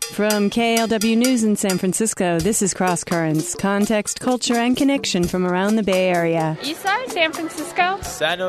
From KLW News in San Francisco, this is Cross Currents, context, culture, and connection from around the Bay Area. East Side, San Francisco.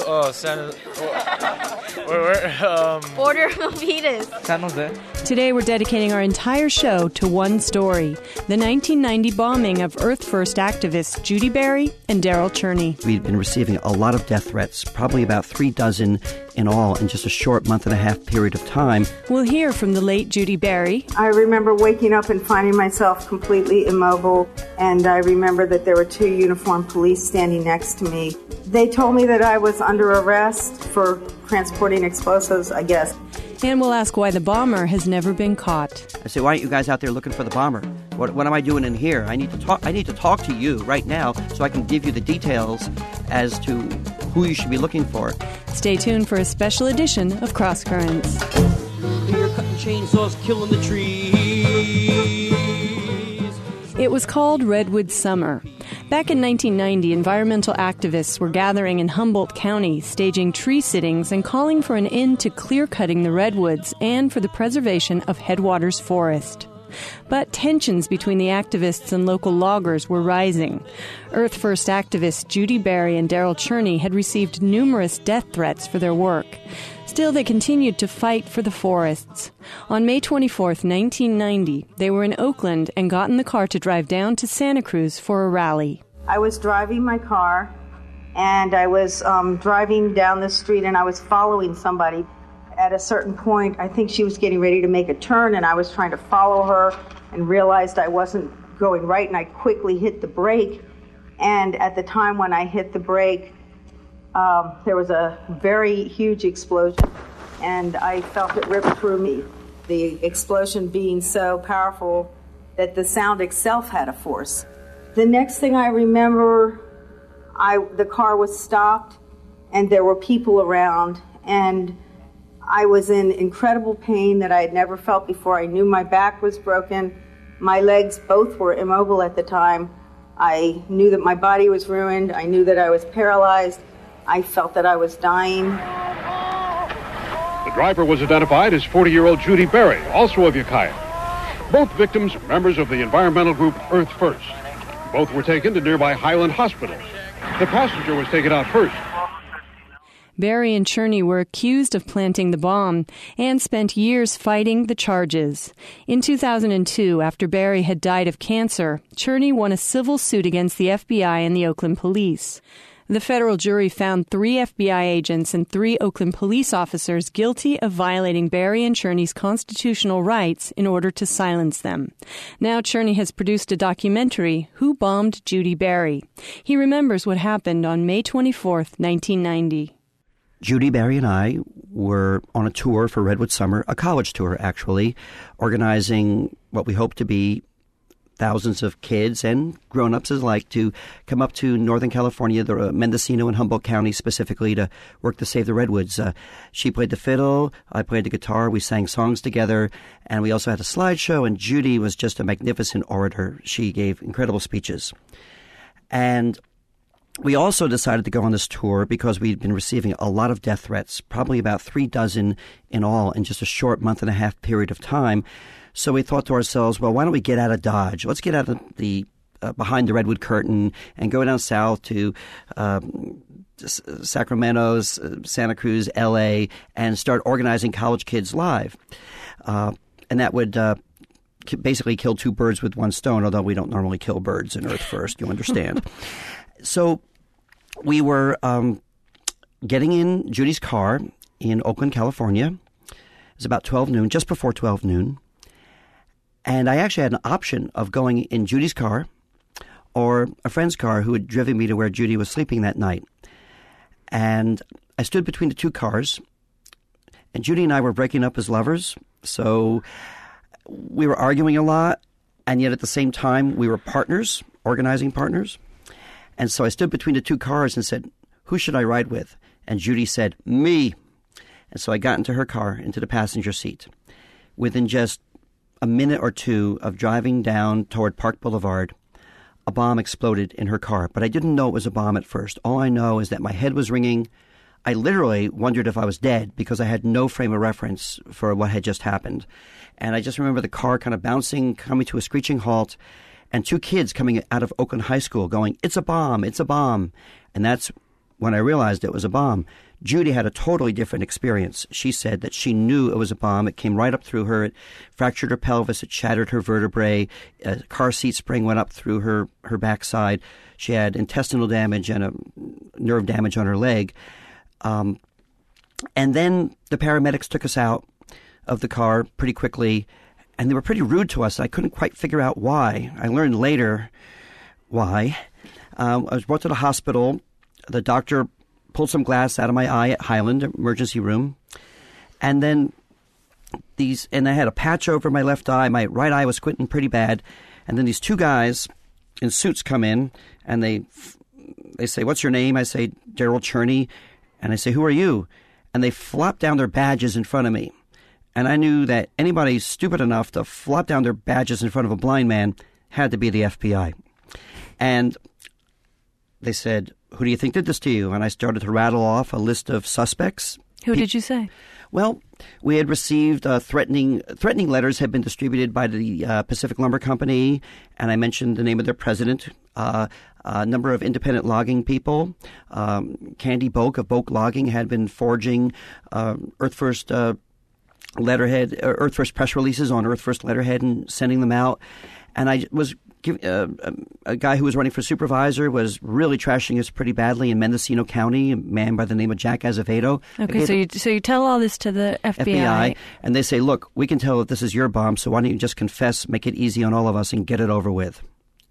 Border of Milpitas. San Jose. Today we're dedicating our entire show to one story, the 1990 bombing of Earth First activists Judy Berry and Daryl Cherney. We'd been receiving a lot of death threats, probably about 3 dozen in all in just a short month-and-a-half period of time. We'll hear from the late Judy Berry. I remember waking up and finding myself completely immobile, and I remember that there were 2 uniformed police standing next to me. They told me that I was under arrest for transporting explosives, I guess. And we'll ask why the bomber has never been caught. I say, why aren't you guys out there looking for the bomber? What am I doing in here? I need to talk to you right now so I can give you the details as to who you should be looking for. Stay tuned for a special edition of Cross Currents. You're cutting chainsaws, killing the trees. It was called Redwood Summer. Back in 1990, environmental activists were gathering in Humboldt County, staging tree sittings and calling for an end to clear-cutting the redwoods and for the preservation of Headwaters Forest. But tensions between the activists and local loggers were rising. Earth First activists Judy Berry and Daryl Cherney had received numerous death threats for their work. Still, they continued to fight for the forests. On May 24, 1990, they were in Oakland and got in the car to drive down to Santa Cruz for a rally. I was driving my car, and I was driving down the street, and I was following somebody. At a certain point, I think she was getting ready to make a turn, and I was trying to follow her and realized I wasn't going right, and I quickly hit the brake. And at the time when I hit the brake, there was a very huge explosion, and I felt it rip through me. The explosion being so powerful that the sound itself had a force. The next thing I remember, the car was stopped, and there were people around, and I was in incredible pain that I had never felt before. I knew my back was broken. My legs both were immobile at the time. I knew that my body was ruined. I knew that I was paralyzed. I felt that I was dying. The driver was identified as 40-year-old Judy Berry, also of Ukiah. Both victims are members of the environmental group Earth First. Both were taken to nearby Highland Hospital. The passenger was taken out first. Berry and Cherney were accused of planting the bomb and spent years fighting the charges. In 2002, after Berry had died of cancer, Cherney won a civil suit against the FBI and the Oakland police. The federal jury found 3 FBI agents and 3 Oakland police officers guilty of violating Berry and Cherney's constitutional rights in order to silence them. Now Cherney has produced a documentary, Who Bombed Judy Berry? He remembers what happened on May 24th, 1990. Judy Berry and I were on a tour for Redwood Summer, a college tour actually, organizing what we hope to be thousands of kids and grown-ups alike to come up to Northern California, the Mendocino and Humboldt County specifically, to work to save the redwoods. She played the fiddle, I played the guitar, we sang songs together, and we also had a slideshow, and Judy was just a magnificent orator. She gave incredible speeches. And we also decided to go on this tour because we'd been receiving a lot of death threats, probably about 3 dozen in all in just a short month-and-a-half period of time. So we thought to ourselves, well, why don't we get out of Dodge? Let's get out of the behind the Redwood curtain and go down south to Sacramento, Santa Cruz, L.A., and start organizing college kids live. And that would basically kill 2 birds with 1 stone, although we don't normally kill birds in Earth First, you understand. So we were getting in Judy's car in Oakland, California. It was about 12 noon, just before 12 noon. And I actually had an option of going in Judy's car or a friend's car who had driven me to where Judy was sleeping that night. And I stood between the 2 cars, and Judy and I were breaking up as lovers. So we were arguing a lot, and yet at the same time we were partners, organizing partners. And so I stood between the 2 cars and said, who should I ride with? And Judy said, me. And so I got into her car, into the passenger seat. Within just a minute or 2 of driving down toward Park Boulevard, a bomb exploded in her car. But I didn't know it was a bomb at first. All I know is that my head was ringing. I literally wondered if I was dead because I had no frame of reference for what had just happened. And I just remember the car kind of bouncing, coming to a screeching halt, and 2 kids coming out of Oakland High School going, "It's a bomb, it's a bomb." And that's when I realized it was a bomb. Judy had a totally different experience. She said that she knew it was a bomb. It came right up through her. It fractured her pelvis. It shattered her vertebrae. A car seat spring went up through her backside. She had intestinal damage and a nerve damage on her leg. And then the paramedics took us out of the car pretty quickly, and they were pretty rude to us. I couldn't quite figure out why. I learned later why. I was brought to the hospital. The doctor pulled some glass out of my eye at Highland emergency room, and then I had a patch over my left eye. My right eye was squinting pretty bad, and then these 2 guys in suits come in, and they say, "What's your name?" I say, "Daryl Cherney," and I say, "Who are you?" And they flop down their badges in front of me, and I knew that anybody stupid enough to flop down their badges in front of a blind man had to be the FBI. And they said, "Who do you think did this to you?" And I started to rattle off a list of suspects. Who did you say? Well, we had received threatening letters had been distributed by the Pacific Lumber Company, and I mentioned the name of their president, a number of independent logging people. Candy Boak of Boak Logging had been forging Earth First letterhead, Earth First press releases on Earth First letterhead and sending them out. And I was a guy who was running for supervisor was really trashing us pretty badly in Mendocino County, a man by the name of Jack Azevedo. Okay, so you tell all this to the FBI. And they say, "Look, we can tell that this is your bomb, so why don't you just confess, make it easy on all of us, and get it over with."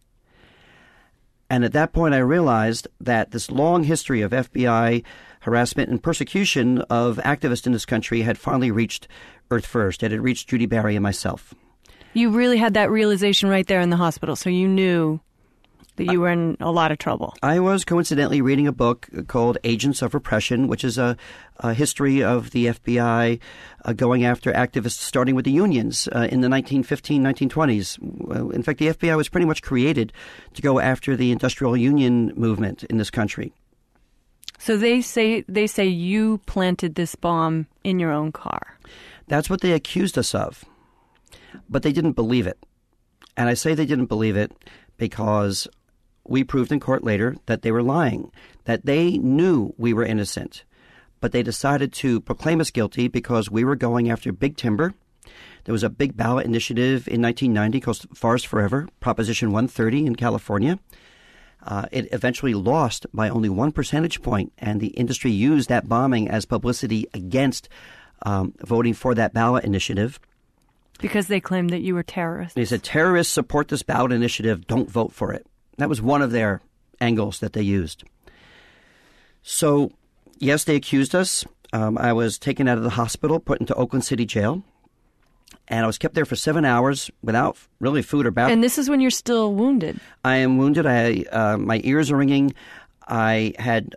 And at that point, I realized that this long history of FBI harassment and persecution of activists in this country had finally reached Earth First. It had reached Judy Barry and myself. You really had that realization right there in the hospital, so you knew that you were in a lot of trouble. I was coincidentally reading a book called Agents of Repression, which is a history of the FBI going after activists, starting with the unions in the 1915, 1920s. In fact, the FBI was pretty much created to go after the industrial union movement in this country. So they say you planted this bomb in your own car. That's what they accused us of. But they didn't believe it. And I say they didn't believe it because we proved in court later that they were lying, that they knew we were innocent. But they decided to proclaim us guilty because we were going after big timber. There was a big ballot initiative in 1990 called Forest Forever, Proposition 130 in California. It eventually lost by only 1 percentage point, and the industry used that bombing as publicity against voting for that ballot initiative. Because they claimed that you were terrorists. They said, terrorists support this ballot initiative, don't vote for it. That was one of their angles that they used. So, yes, they accused us. I was taken out of the hospital, put into Oakland City Jail, and I was kept there for 7 hours without really food or bathroom. And this is when you're still wounded. I am wounded. My ears are ringing. I had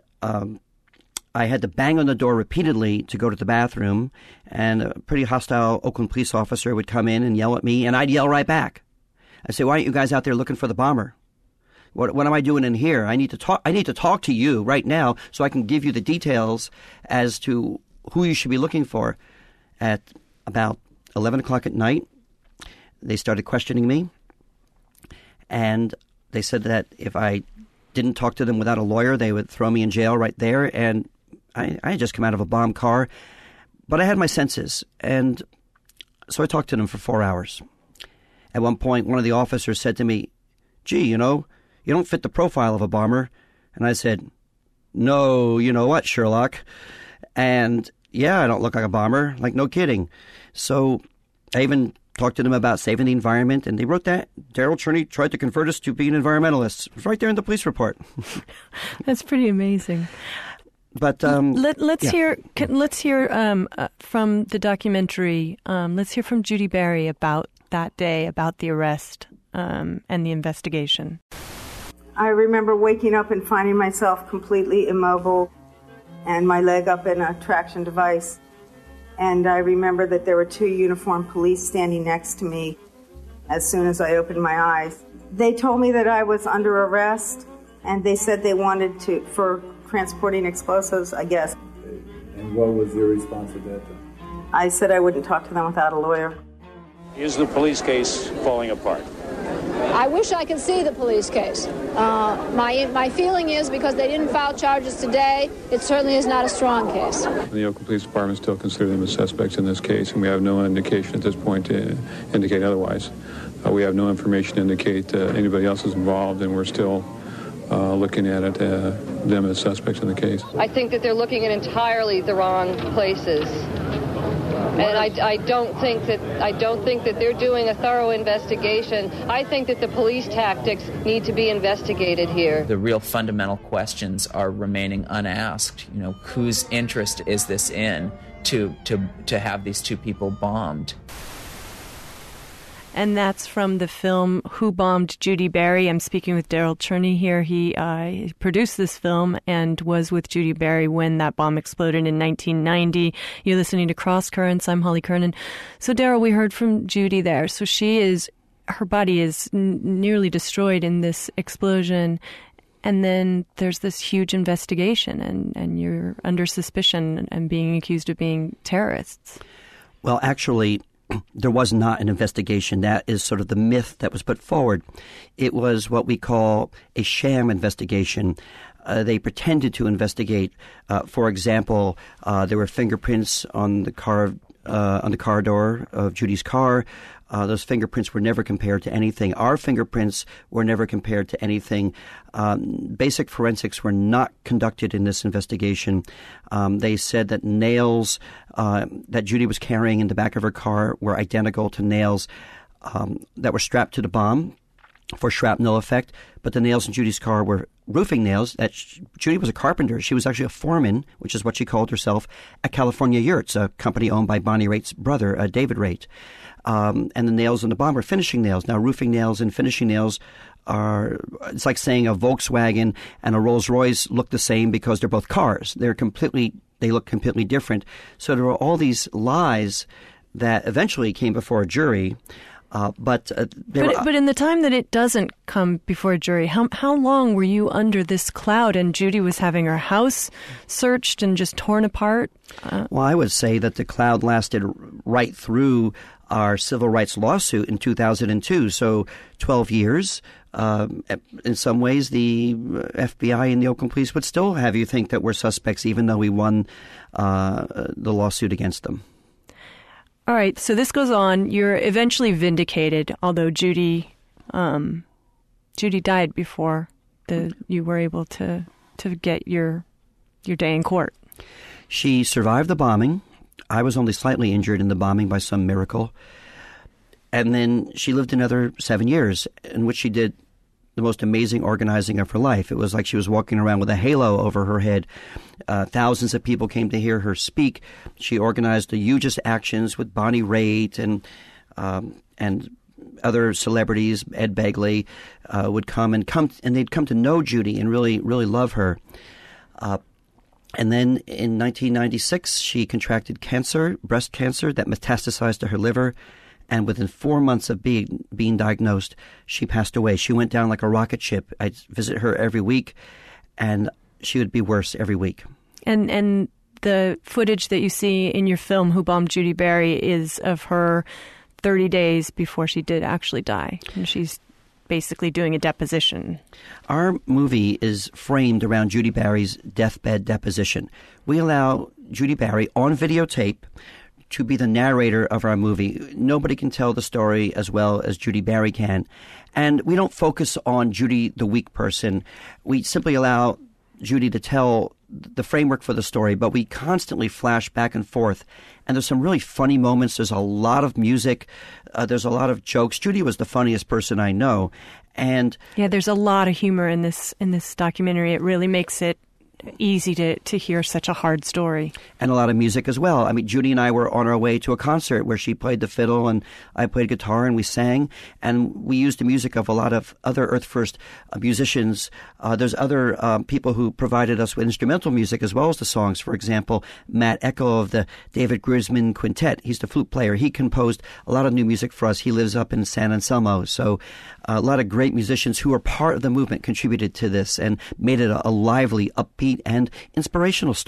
to bang on the door repeatedly to go to the bathroom, and a pretty hostile Oakland police officer would come in and yell at me, and I'd yell right back. I'd say, "Why aren't you guys out there looking for the bomber? What am I doing in here? I need to talk to you right now so I can give you the details as to who you should be looking for." At about 11 o'clock at night, they started questioning me, and they said that if I didn't talk to them without a lawyer, they would throw me in jail right there. And I had just come out of a bomb car, but I had my senses. And so I talked to them for 4 hours. At one point, one of the officers said to me, "Gee, you don't fit the profile of a bomber." And I said, "No, you know what, Sherlock? And yeah, I don't look like a bomber. Like, no kidding." So I even talked to them about saving the environment, and they wrote that Daryl Cherney tried to convert us to being environmentalists. It was right there in the police report. That's pretty amazing. But let's hear from the documentary. Let's hear from Judy Barry about that day, about the arrest and the investigation. I remember waking up and finding myself completely immobile and my leg up in a traction device. And I remember that there were 2 uniformed police standing next to me as soon as I opened my eyes. They told me that I was under arrest, and they said they wanted for transporting explosives, I guess. And what was your response to that? I said I wouldn't talk to them without a lawyer. Is the police case falling apart? I wish I could see the police case. My feeling is because they didn't file charges today, it certainly is not a strong case. The Oakland Police Department still consider them as suspects in this case, and we have no indication at this point to indicate otherwise. We have no information to indicate anybody else is involved, and we're still looking at it, them as suspects in the case. I think that they're looking at entirely the wrong places. And I don't think that they're doing a thorough investigation. I think that the police tactics need to be investigated here. The real fundamental questions are remaining unasked. You know, whose interest is this in to have these two people bombed? And that's from the film Who Bombed Judy Berry. I'm speaking with Daryl Cherney here. He produced this film and was with Judy Berry when that bomb exploded in 1990. You're listening to Cross Currents. I'm Holly Kernan. So, Daryl, we heard from Judy there. So her body is nearly destroyed in this explosion. And then there's this huge investigation, and you're under suspicion and being accused of being terrorists. Well, actually, there was not an investigation. That is sort of the myth that was put forward. It was what we call a sham investigation. They pretended to investigate. For example, there were fingerprints on the car door of Judy's car. Those fingerprints were never compared to anything. Our fingerprints were never compared to anything. Basic forensics were not conducted in this investigation. They said that nails that Judy was carrying in the back of her car were identical to nails that were strapped to the bomb for shrapnel effect, but the nails in Judy's car were roofing nails. Judy was a carpenter. She was actually a foreman, which is what she called herself, at California Yurts, a company owned by Bonnie Raitt's brother, David Raitt. And the nails on the bomb were finishing nails. Now, roofing nails and finishing nails it's like saying a Volkswagen and a Rolls-Royce look the same because they're both cars. They look completely different. So there were all these lies that eventually came before a jury. But in the time that it doesn't come before a jury, how long were you under this cloud and Judy was having her house searched and just torn apart? Well, I would say that the cloud lasted right through our civil rights lawsuit in 2002, so 12 years. In some ways, the FBI and the Oakland Police would still have you think that we're suspects, even though we won the lawsuit against them. All right, so this goes on. You're eventually vindicated, although Judy died before you were able to get your day in court. She survived the bombing. I was only slightly injured in the bombing by some miracle. And then she lived another 7 years, in which she did the most amazing organizing of her life. It was like she was walking around with a halo over her head. Thousands of people came to hear her speak. She organized the hugest actions with Bonnie Raitt and other celebrities. Ed Begley would come, and they'd come to know Judy and really, really love her. And then in 1996, she contracted cancer, breast cancer, that metastasized to her liver. And within 4 months of being diagnosed, she passed away. She went down like a rocket ship. I'd visit her every week, and she would be worse every week. And the footage that you see in your film, Who Bombed Judy Berry, is of her 30 days before she did actually die. And she's basically doing a deposition. Our movie is framed around Judy Berry's deathbed deposition. We allow Judy Berry on videotape to be the narrator of our movie. Nobody can tell the story as well as Judy Berry can. And we don't focus on Judy, the weak person. We simply allow Judy to tell the framework for the story, but we constantly flash back and forth. And there's some really funny moments. There's a lot of music. There's a lot of jokes. Judy was the funniest person I know. And yeah, there's a lot of humor in this documentary. It really makes it easy to hear such a hard story. And a lot of music as well. I mean, Judy and I were on our way to a concert where she played the fiddle and I played guitar and we sang. And we used the music of a lot of other Earth First musicians. There's other people who provided us with instrumental music as well as the songs. For example, Matt Echo of the David Grisman Quintet. He's the flute player. He composed a lot of new music for us. He lives up in San Anselmo. So a lot of great musicians who are part of the movement contributed to this and made it a lively, upbeat, and inspirational story.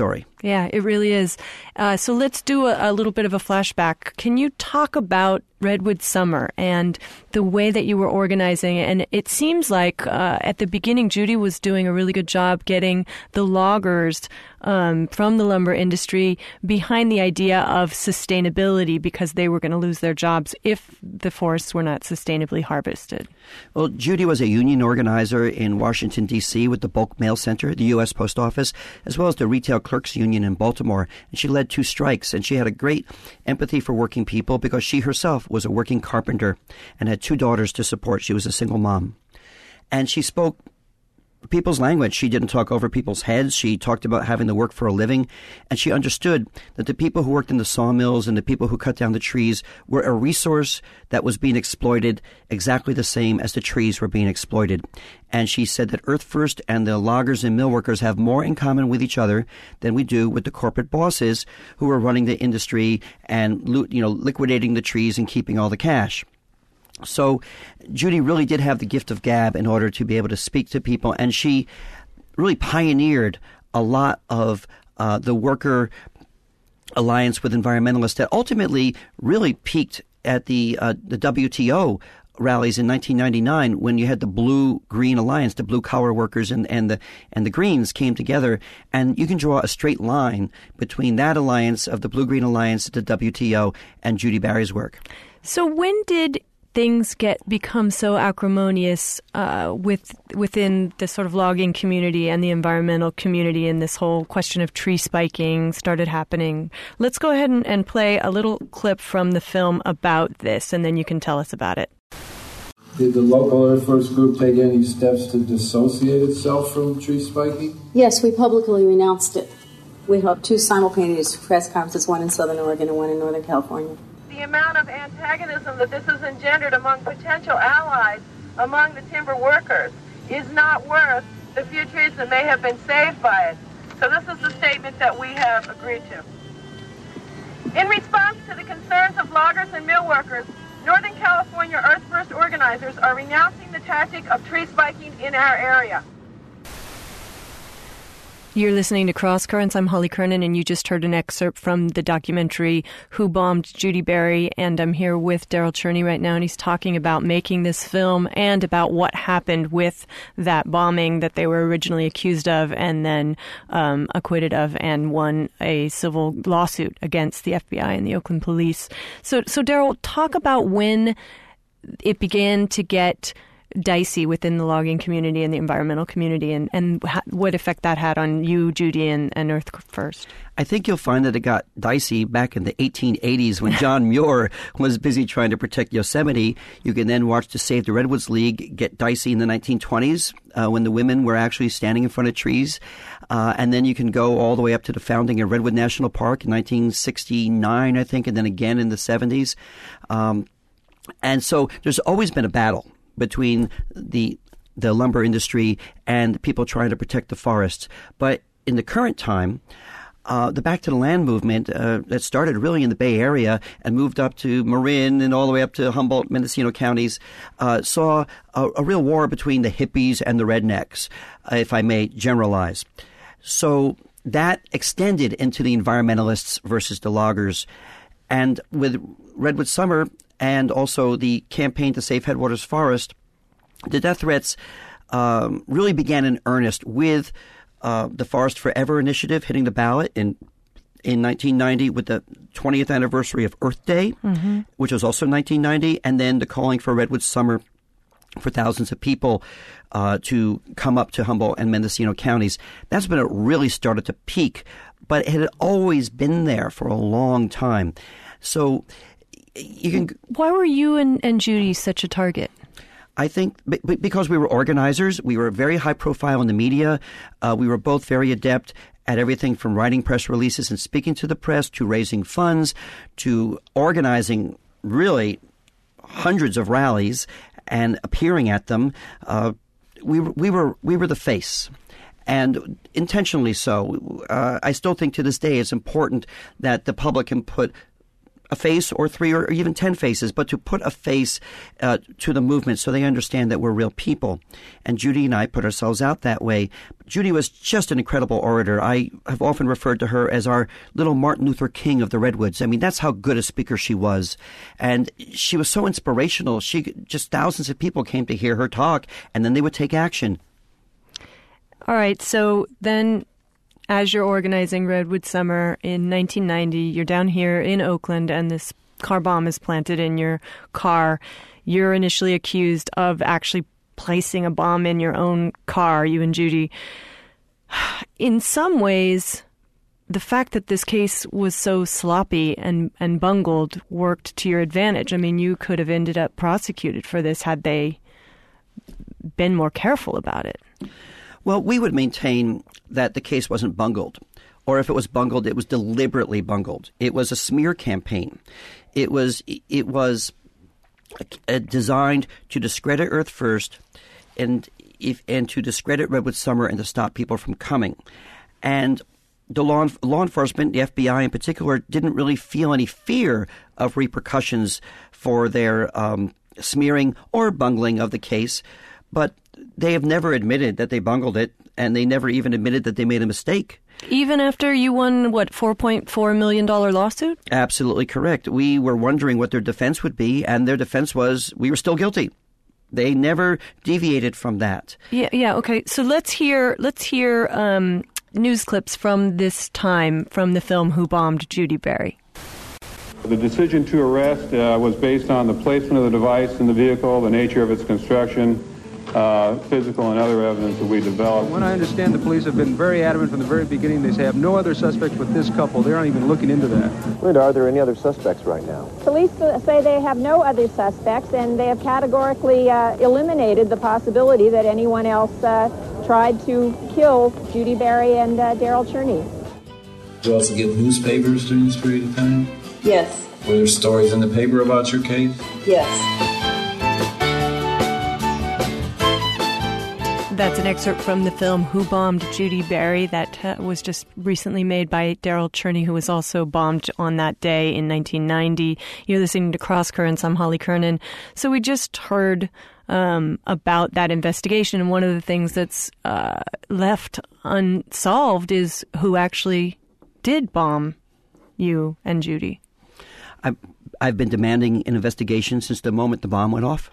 Yeah, it really is. So let's do a little bit of a flashback. Can you talk about Redwood Summer and the way that you were organizing? And it seems like at the beginning, Judy was doing a really good job getting the loggers from the lumber industry behind the idea of sustainability, because they were going to lose their jobs if the forests were not sustainably harvested. Well, Judy was a union organizer in Washington, D.C. with the Bulk Mail Center, the U.S. Post Office, as well as the Retail Clerks Union in Baltimore. And she led 2 strikes, and she had a great empathy for working people because she herself was a working carpenter and had 2 daughters to support. She was a single mom. And she spoke people's language. She didn't talk over people's heads. She talked about having to work for a living. And she understood that the people who worked in the sawmills and the people who cut down the trees were a resource that was being exploited exactly the same as the trees were being exploited. And she said that Earth First and the loggers and mill workers have more in common with each other than we do with the corporate bosses who are running the industry and liquidating the trees and keeping all the cash. So Judy really did have the gift of gab in order to be able to speak to people, and she really pioneered a lot of the worker alliance with environmentalists that ultimately really peaked at the WTO rallies in 1999 when you had the Blue-Green Alliance, the blue-collar workers and the Greens came together, and you can draw a straight line between that alliance of the Blue-Green Alliance, the WTO, and Judy Barry's work. So when did things become so acrimonious within the sort of logging community and the environmental community, and this whole question of tree spiking started happening? Let's go ahead and play a little clip from the film about this, and then you can tell us about it. Did the local Earth First group take any steps to dissociate itself from tree spiking? Yes, we publicly renounced it. We held 2 simultaneous press conferences, one in Southern Oregon and one in Northern California. The amount of antagonism that this has engendered among potential allies among the timber workers is not worth the few trees that may have been saved by it. So this is the statement that we have agreed to. In response to the concerns of loggers and mill workers, Northern California Earth First organizers are renouncing the tactic of tree spiking in our area. You're listening to Cross Currents. I'm Holly Kernan, and you just heard an excerpt from the documentary Who Bombed Judy Barry, and I'm here with Daryl Cherney right now, and he's talking about making this film and about what happened with that bombing that they were originally accused of and then acquitted of, and won a civil lawsuit against the FBI and the Oakland police. So Daryl, talk about when it began to get dicey within the logging community and the environmental community, and what effect that had on you, Judy, and Earth First. I think you'll find that it got dicey back in the 1880s when John Muir was busy trying to protect Yosemite. You can then watch the Save the Redwoods League get dicey in the 1920s when the women were actually standing in front of trees. And then you can go all the way up to the founding of Redwood National Park in 1969, I think, and then again in the 70s. And so there's always been a battle between the lumber industry and people trying to protect the forests. But in the current time, the Back to the Land movement that started really in the Bay Area and moved up to Marin and all the way up to Humboldt, Mendocino counties, saw a real war between the hippies and the rednecks, if I may generalize. So that extended into the environmentalists versus the loggers. And with Redwood Summer and also the campaign to save Headwaters Forest, the death threats really began in earnest with the Forest Forever initiative hitting the ballot in 1990 with the 20th anniversary of Earth Day, which was also 1990, and then the calling for Redwood Summer for thousands of people to come up to Humboldt and Mendocino counties. That's when it really started to peak, but it had always been there for a long time. So you can. Why were you and Judy such a target? I think because we were organizers, we were very high profile in the media. We were both very adept at everything from writing press releases and speaking to the press to raising funds to organizing really hundreds of rallies and appearing at them. We were the face. And intentionally so. I still think to this day it's important that the public can put a face or 3 or even 10 faces, but to put a face to the movement so they understand that we're real people. And Judy and I put ourselves out that way. Judy was just an incredible orator. I have often referred to her as our little Martin Luther King of the Redwoods. I mean, that's how good a speaker she was. And she was so inspirational. Just thousands of people came to hear her talk, and then they would take action. All right, so then as you're organizing Redwood Summer in 1990, you're down here in Oakland, and this car bomb is planted in your car. You're initially accused of actually placing a bomb in your own car, you and Judy. In some ways, the fact that this case was so sloppy and bungled worked to your advantage. I mean, you could have ended up prosecuted for this had they been more careful about it. Well, we would maintain that the case wasn't bungled. Or if it was bungled, it was deliberately bungled. It was a smear campaign. It was designed to discredit Earth First and to discredit Redwood Summer and to stop people from coming. And the law enforcement, the FBI in particular, didn't really feel any fear of repercussions for their smearing or bungling of the case. But they have never admitted that they bungled it, and they never even admitted that they made a mistake. Even after you won, $4.4 million lawsuit? Absolutely correct. We were wondering what their defense would be, and their defense was we were still guilty. They never deviated from that. Yeah. Okay. So let's hear news clips from this time from the film Who Bombed Judy Berry. The decision to arrest was based on the placement of the device in the vehicle, the nature of its construction, physical and other evidence that we developed. When I understand, the police have been very adamant from the very beginning. They say have no other suspects but this couple. They aren't even looking into that. Linda, are there any other suspects right now? Police say they have no other suspects, and they have categorically eliminated the possibility that anyone else tried to kill Judy Berry and Daryl Cherney. Did you also get newspapers during this period of time? Yes. Were there stories in the paper about your case? Yes. That's an excerpt from the film Who Bombed Judy Berry that was just recently made by Daryl Cherney, who was also bombed on that day in 1990. You're listening to Cross Currents. I'm Holly Kernan. So we just heard about that investigation, and one of the things that's left unsolved is who actually did bomb you and Judy. I've been demanding an investigation since the moment the bomb went off.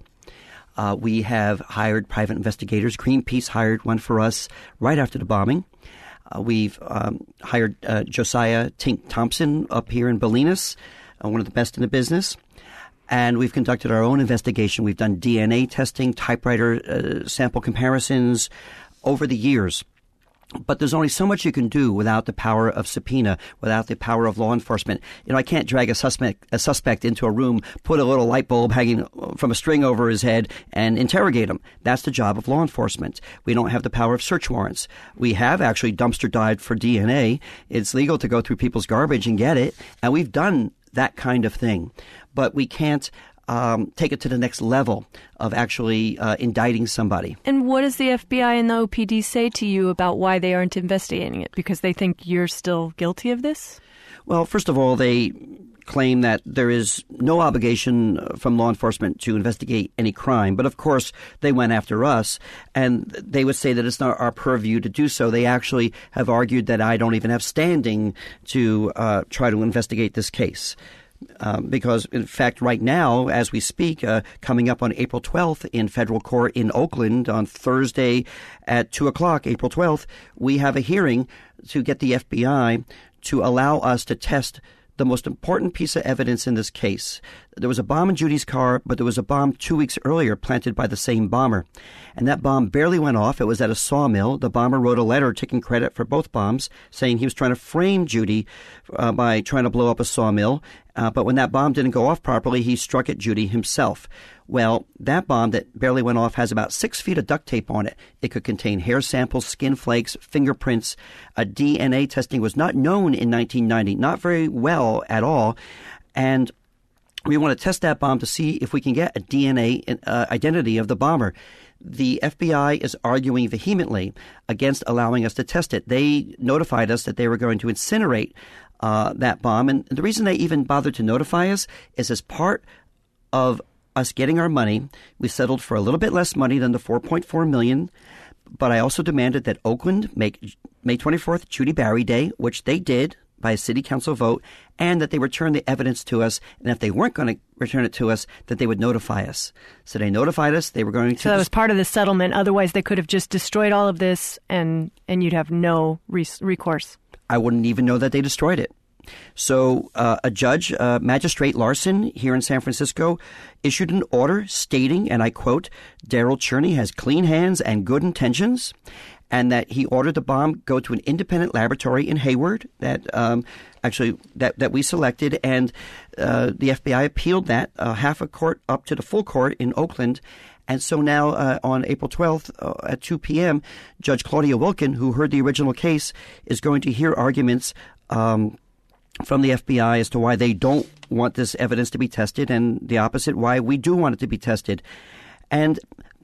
We have hired private investigators. Greenpeace hired one for us right after the bombing. We've hired Josiah Tink Thompson up here in Bolinas, one of the best in the business. And we've conducted our own investigation. We've done DNA testing, typewriter sample comparisons over the years. But there's only so much you can do without the power of subpoena, without the power of law enforcement. You know, I can't drag a suspect into a room, put a little light bulb hanging from a string over his head, and interrogate him. That's the job of law enforcement. We don't have the power of search warrants. We have actually dumpster dived for DNA. It's legal to go through people's garbage and get it, and we've done that kind of thing. But we can't take it to the next level of actually indicting somebody. And what does the FBI and the OPD say to you about why they aren't investigating it? Because they think you're still guilty of this? Well, first of all, they claim that there is no obligation from law enforcement to investigate any crime. But of course, they went after us, and they would say that it's not our purview to do so. They actually have argued that I don't even have standing to try to investigate this case. Because, in fact, right now, as we speak, coming up on April 12th in federal court in Oakland on Thursday at 2 o'clock, April 12th, we have a hearing to get the FBI to allow us to test the most important piece of evidence in this case. There was a bomb in Judy's car, but there was a bomb 2 weeks earlier planted by the same bomber. And that bomb barely went off. It was at a sawmill. The bomber wrote a letter taking credit for both bombs, saying he was trying to frame Judy by trying to blow up a sawmill. But when that bomb didn't go off properly, he struck at Judy himself. Well, that bomb that barely went off has about 6 feet of duct tape on it. It could contain hair samples, skin flakes, fingerprints. DNA testing was not known in 1990, not very well at all. And we want to test that bomb to see if we can get a DNA identity of the bomber. The FBI is arguing vehemently against allowing us to test it. They notified us that they were going to incinerate that bomb. And the reason they even bothered to notify us is as part of us getting our money, we settled for a little bit less money than the $4.4 million. But I also demanded that Oakland make May 24th Judy Barry Day, which they did by a city council vote, and that they return the evidence to us. And if they weren't going to return it to us, that they would notify us. So they notified us. They were going to. So that was part of the settlement. Otherwise, they could have just destroyed all of this, and you'd have no recourse. I wouldn't even know that they destroyed it. So a judge, Magistrate Larson here in San Francisco, issued an order stating, and I quote, Daryl Cherney has clean hands and good intentions, and that he ordered the bomb go to an independent laboratory in Hayward that that we selected, and the FBI appealed that half a court up to the full court in Oakland. And so now on April 12th at 2 p.m., Judge Claudia Wilkin, who heard the original case, is going to hear arguments from the FBI as to why they don't want this evidence to be tested, and the opposite, why we do want it to be tested. And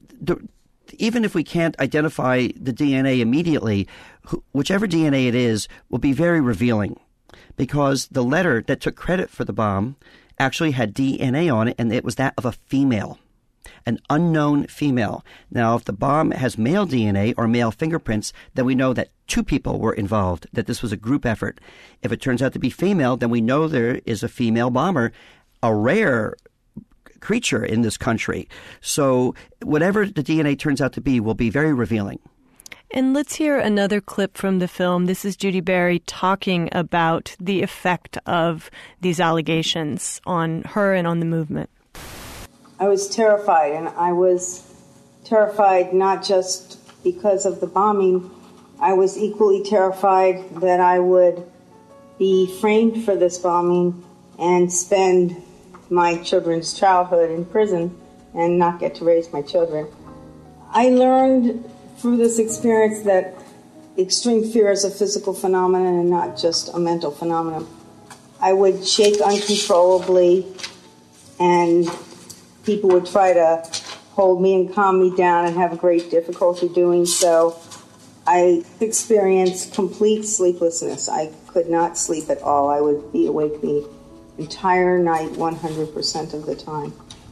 even if we can't identify the DNA immediately, whichever DNA it is will be very revealing, because the letter that took credit for the bomb actually had DNA on it, and it was that of a female, an unknown female. Now, if the bomb has male DNA or male fingerprints, then we know that two people were involved, that this was a group effort. If it turns out to be female, then we know there is a female bomber, a rare creature in this country. So whatever the DNA turns out to be will be very revealing. And let's hear another clip from the film. This is Judy Barry talking about the effect of these allegations on her and on the movement. I was terrified, and I was terrified not just because of the bombing. I was equally terrified that I would be framed for this bombing and spend my children's childhood in prison and not get to raise my children. I learned through this experience that extreme fear is a physical phenomenon and not just a mental phenomenon. I would shake uncontrollably, and people would try to hold me and calm me down and have great difficulty doing so. I experienced complete sleeplessness. I could not sleep at all. I would be awake the entire night 100% of the time.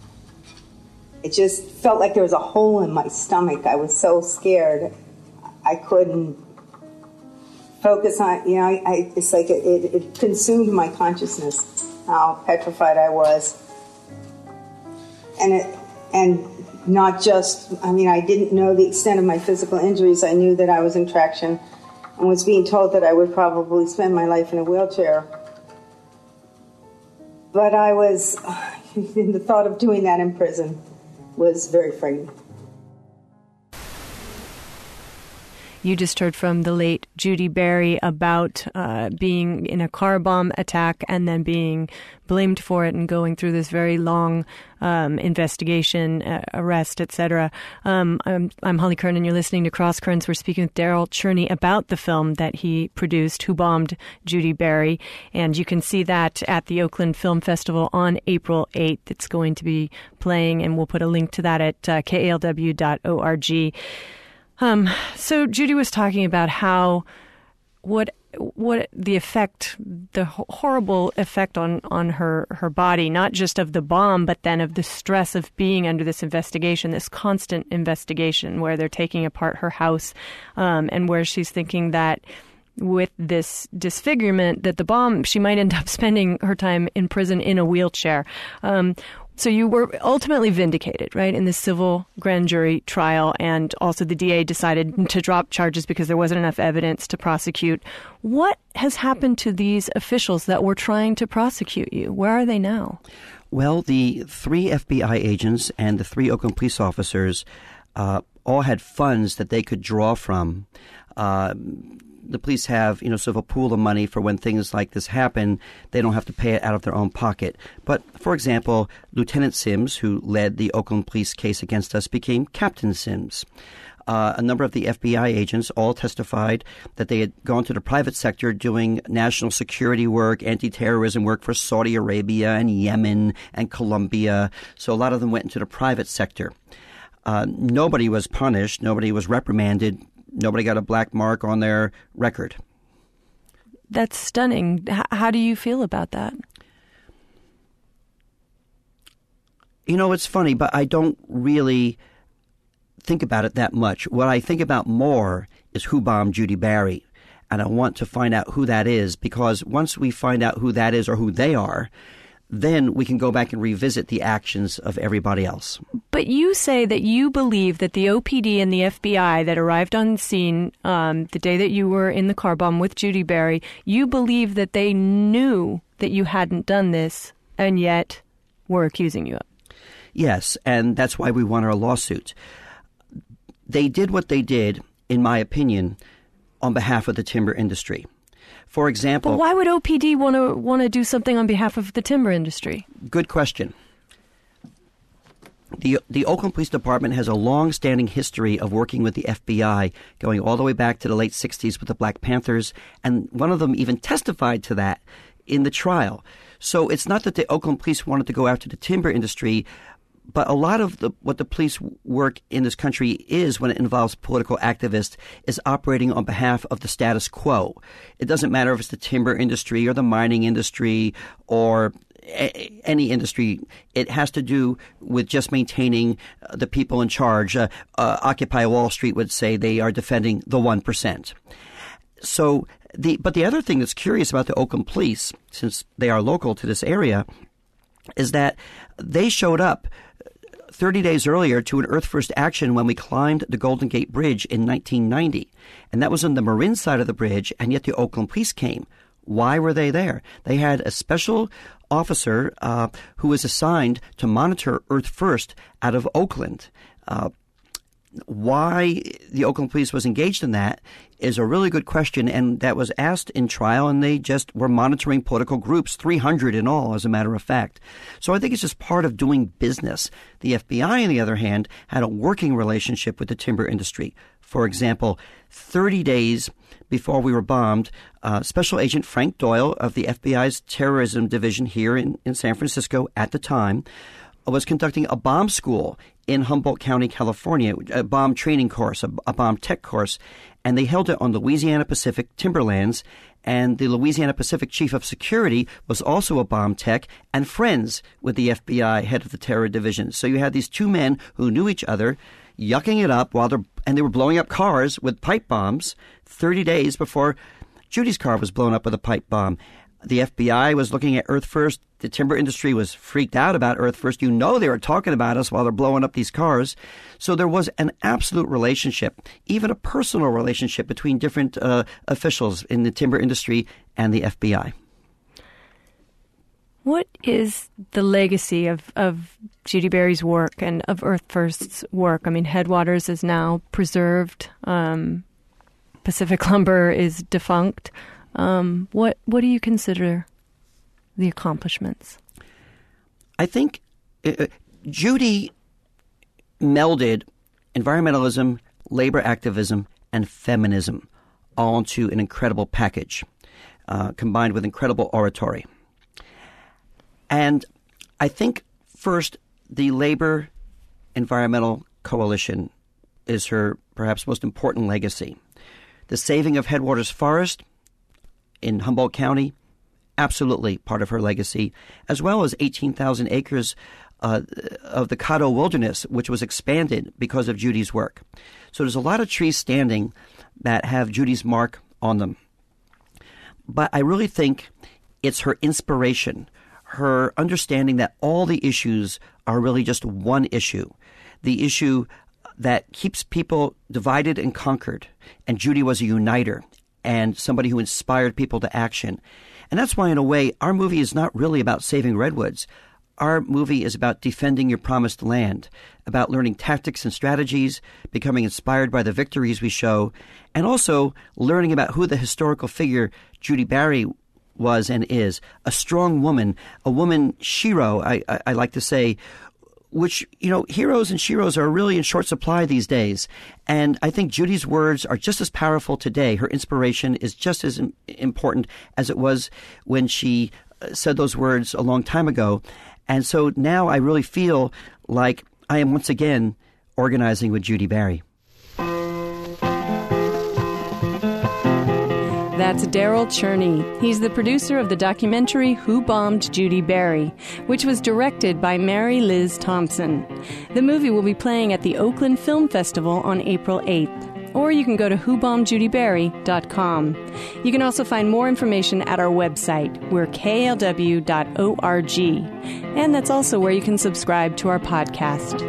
It just felt like there was a hole in my stomach. I was so scared. I couldn't focus on, it's like it consumed my consciousness, how petrified I was. And not just, I didn't know the extent of my physical injuries. I knew that I was in traction and was being told that I would probably spend my life in a wheelchair. But the thought of doing that in prison was very frightening. You just heard from the late Judy Barry about being in a car bomb attack and then being blamed for it and going through this very long investigation, arrest, etc. I'm Holly Kern, and you're listening to Cross Currents. We're speaking with Daryl Cherney about the film that he produced, Who Bombed Judy Barry? And you can see that at the Oakland Film Festival on April 8th. It's going to be playing, and we'll put a link to that at kalw.org. So Judy was talking about what the effect, the horrible effect on her body, not just of the bomb, but then of the stress of being under this investigation, this constant investigation where they're taking apart her house, and where she's thinking that with this disfigurement, that the bomb, she might end up spending her time in prison in a wheelchair. So you were ultimately vindicated, right, in the civil grand jury trial, and also the DA decided to drop charges because there wasn't enough evidence to prosecute. What has happened to these officials that were trying to prosecute you? Where are they now? Well, the 3 FBI agents and the 3 Oakland police officers all had funds that they could draw from. The police have, sort of a pool of money for when things like this happen. They don't have to pay it out of their own pocket. But, for example, Lieutenant Sims, who led the Oakland police case against us, became Captain Sims. A number of the FBI agents all testified that they had gone to the private sector doing national security work, anti-terrorism work for Saudi Arabia and Yemen and Colombia. So a lot of them went into the private sector. Nobody was punished. Nobody was reprimanded. Nobody got a black mark on their record. That's stunning. How do you feel about that? You know, it's funny, but I don't really think about it that much. What I think about more is who bombed Judy Barry. And I want to find out who that is, because once we find out who that is or who they are, then we can go back and revisit the actions of everybody else. But you say that you believe that the OPD and the FBI that arrived on scene the day that you were in the car bomb with Judy Barry, you believe that they knew that you hadn't done this and yet were accusing you of. Yes, and that's why we won our lawsuit. They did what they did, in my opinion, on behalf of the timber industry. For example... But why would OPD want to do something on behalf of the timber industry? Good question. The Oakland Police Department has a long-standing history of working with the FBI, going all the way back to the late 60s with the Black Panthers, and one of them even testified to that in the trial. So it's not that the Oakland Police wanted to go after the timber industry, but a lot of what the police work in this country is, when it involves political activists, is operating on behalf of the status quo. It doesn't matter if it's the timber industry or the mining industry or any industry. It has to do with just maintaining the people in charge. Occupy Wall Street would say they are defending the 1%. So, but the other thing that's curious about the Oakland Police, since they are local to this area, is that they showed up 30 days earlier to an Earth First action when we climbed the Golden Gate Bridge in 1990. And that was on the Marin side of the bridge, and yet the Oakland Police came. Why were they there? They had a special officer who was assigned to monitor Earth First out of Oakland. Why the Oakland Police was engaged in that is a really good question, and that was asked in trial, and they just were monitoring political groups, 300 in all, as a matter of fact. So I think it's just part of doing business. The FBI, on the other hand, had a working relationship with the timber industry. For example, 30 days before we were bombed, Special Agent Frank Doyle of the FBI's terrorism division here in San Francisco at the time was conducting a bomb school in Humboldt County, California, a bomb training course, a bomb tech course, and they held it on Louisiana Pacific timberlands, and the Louisiana Pacific Chief of Security was also a bomb tech and friends with the FBI head of the terror division. So you had these two men who knew each other, yucking it up and they were blowing up cars with pipe bombs 30 days before Judy's car was blown up with a pipe bomb. The FBI was looking at Earth First. The timber industry was freaked out about Earth First. You know they were talking about us while they're blowing up these cars. So there was an absolute relationship, even a personal relationship between different officials in the timber industry and the FBI. What is the legacy of Judy Barry's work and of Earth First's work? I mean, Headwaters is now preserved. Pacific Lumber is defunct. What do you consider the accomplishments? I think Judy melded environmentalism, labor activism, and feminism all into an incredible package, combined with incredible oratory. And I think, first, the Labor Environmental Coalition is her perhaps most important legacy. The saving of Headwaters Forest in Humboldt County, absolutely part of her legacy, as well as 18,000 acres of the Caddo Wilderness, which was expanded because of Judy's work. So there's a lot of trees standing that have Judy's mark on them. But I really think it's her inspiration, her understanding that all the issues are really just one issue, the issue that keeps people divided and conquered. And Judy was a uniter and somebody who inspired people to action. And that's why, in a way, our movie is not really about saving redwoods. Our movie is about defending your promised land, about learning tactics and strategies, becoming inspired by the victories we show, and also learning about who the historical figure Judy Barry was and is. A strong woman, a woman shero, I like to say, which, you know, heroes and sheroes are really in short supply these days. And I think Judy's words are just as powerful today. Her inspiration is just as important as it was when she said those words a long time ago. And so now I really feel like I am once again organizing with Judy Barry. That's Daryl Cherney. He's the producer of the documentary Who Bombed Judy Berry, which was directed by Mary Liz Thompson. The movie will be playing at the Oakland Film Festival on April 8th. Or you can go to whobombedjudyberry.com. You can also find more information at our website. We're klw.org. And that's also where you can subscribe to our podcast.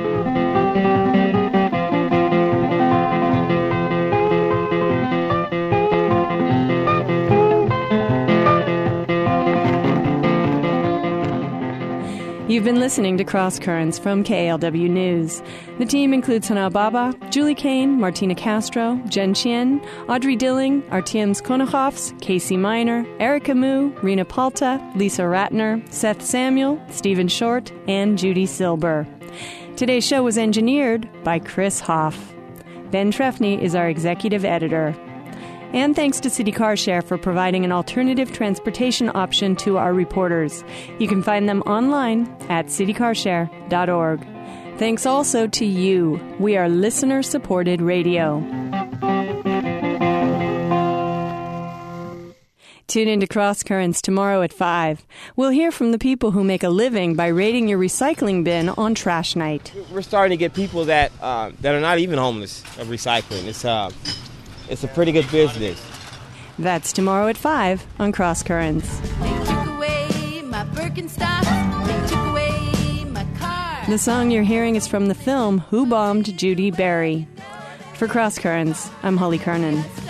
You've been listening to Cross Currents from KLW News. The team includes Hana Baba, Julie Kane, Martina Castro, Jen Chien, Audrey Dilling, Artyom Konachofs, Casey Miner, Erica Mu, Rena Palta, Lisa Ratner, Seth Samuel, Stephen Short, and Judy Silber. Today's show was engineered by Chris Hoff. Ben Trefny is our executive editor. And thanks to City Car Share for providing an alternative transportation option to our reporters. You can find them online at citycarshare.org. Thanks also to you. We are listener-supported radio. Tune into Cross Currents tomorrow at 5. We'll hear from the people who make a living by raiding your recycling bin on trash night. We're starting to get people that are not even homeless of recycling. It's a pretty good business. That's tomorrow at 5 on Cross Currents. They took away my Birkenstocks. They took away my car. The song you're hearing is from the film Who Bombed Judy Berry. For Cross Currents, I'm Holly Kernan.